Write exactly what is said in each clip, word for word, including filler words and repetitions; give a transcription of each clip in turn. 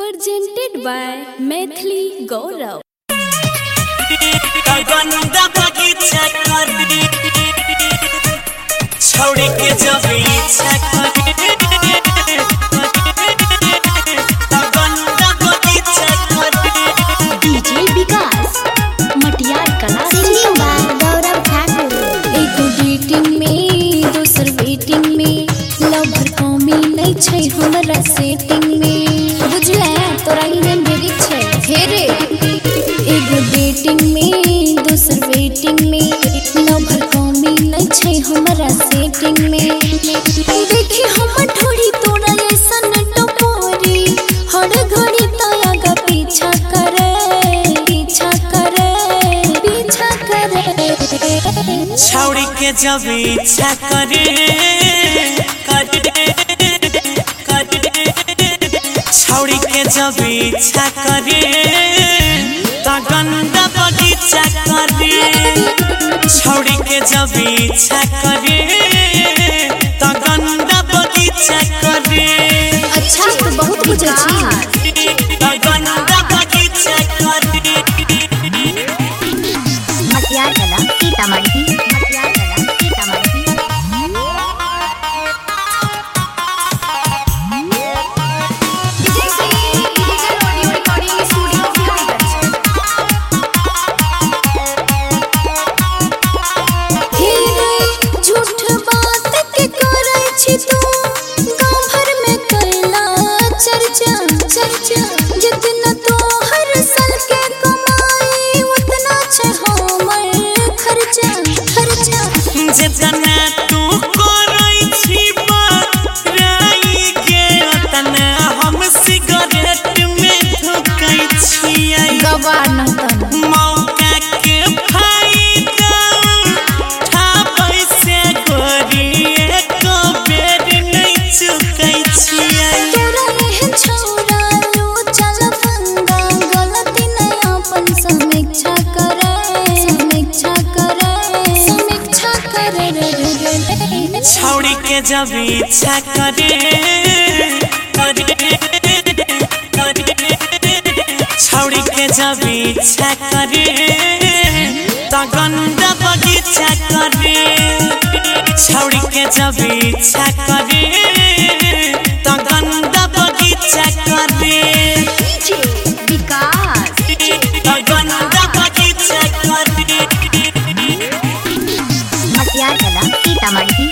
Presented by Maithili Gaurav. गंदा बगीचा कर छोड़ के जब इच्छा कर गंदा बगीचा कर डीजे विकास मटियार कला सिंगिंग बाय गौरव ठाकुर। एक डेटिंग में दोसर वेटिंग में लवर कमी नहीं छै हमरा सेटिंग में बुझला तोरा ही ने भेरी छै हे रे। एक डेटिंग में दोसर वेटिंग में लवर कमी नहीं छै हमरा सेटिंग में देखी हम थोड़ी तोरा ऐसन टपोरी हर घड़ी तया का पीछा करे पीछा करे पीछा करे छोड़ के जब इच्छा करे छोड़ के जब इच्छा करे तो गंदा बगीचा करे छोड़ के जब इच्छा करे तो गंदा बगीचा करे। अच्छा तो बहुत कुछ अछि तो गंदा बगीचा करे मटियार कला सीतामढ़ी मटियार कला सीतामढ़ी। जितना तो हर साल के कमाई उतना छै हमर खर्चा खर्चा जितना तू करै छी बराई के उतना हम सिगरेट में धुकै छियै गवाना तन मौका के फायदा उठाबै से गोरी एक बेर नहीं चुकै छियै। तोरा एहन छौरा समीक्षा करे समीक्षा करे समीक्षा करे छोड़ के जब इच्छा करे छोड़ के जब इच्छा करे तो गंदा बगीचा करे छोड़ के जब इच्छा करे तो गंदा बगीचा करे विकास गंदा बगीचा करे मटियार कला सीतामढ़ी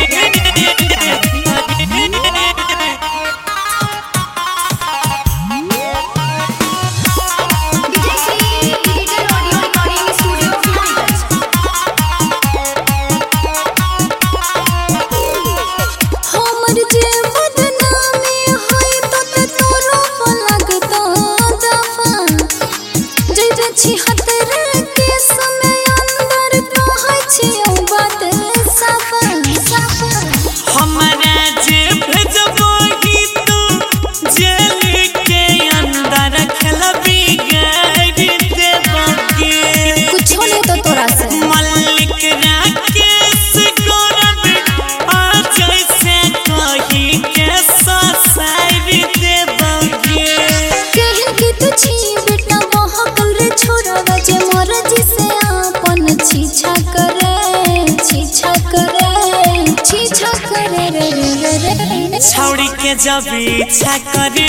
हमर जे बदनामी होई तो तोरो लगता दफा जइबे छी हतर के समय अंदर कहै छी ओ बात साफा साफा हमरा जे भेजबही तू जेल के अंदर खेलबी गाड़ी देबके कुछो नहीं तो तोरा से मल्लिक राकेश गौरव आ जैसे कही के ससारी देबके कहन कि तू छी बेटा बहकल रे छोरा जे मरजी से अपन छीछा करे छीछा करे छीछा करे रे रे रे छोड़ के जब इच्छा करे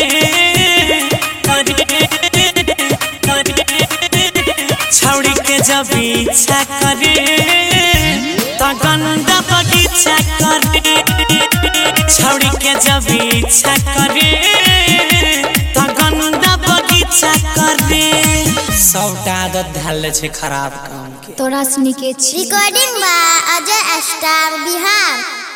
छोड़ के जब इच्छा करे तो गंदा बगीचा करे छोड़ के जब इच्छा करे तो गंदा बगीचा करे सबटा आदत धाल छै खराब काम के तोरा सुनी के छी recording by Ajay star Bihar.